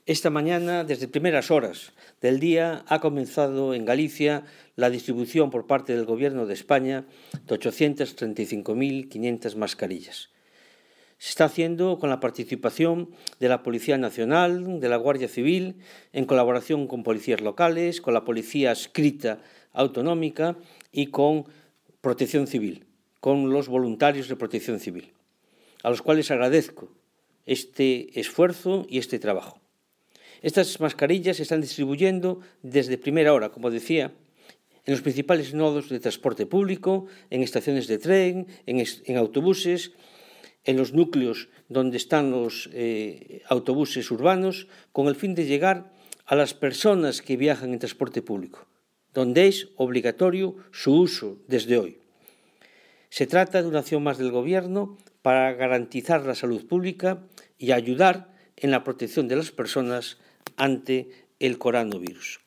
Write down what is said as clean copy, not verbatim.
Esta mañana, desde primeras horas del día, ha comenzado en Galicia la distribución por parte del Gobierno de España de 835.500 mascarillas. Se está haciendo con la participación de la Policía Nacional, de la Guardia Civil, en colaboración con policías locales, con la Policía Adscrita Autonómica y con Protección Civil, con los voluntarios de Protección Civil, a los cuales agradezco este esfuerzo y este trabajo. Estas mascarillas se están distribuyendo desde primera hora, como decía, en los principales nodos de transporte público, en estaciones de tren, en autobuses, en los núcleos donde están los autobuses urbanos, con el fin de llegar a las personas que viajan en transporte público, donde es obligatorio su uso desde hoy. Se trata de una acción más del Gobierno para garantizar la salud pública y ayudar en la protección de las personas ante el coronavirus.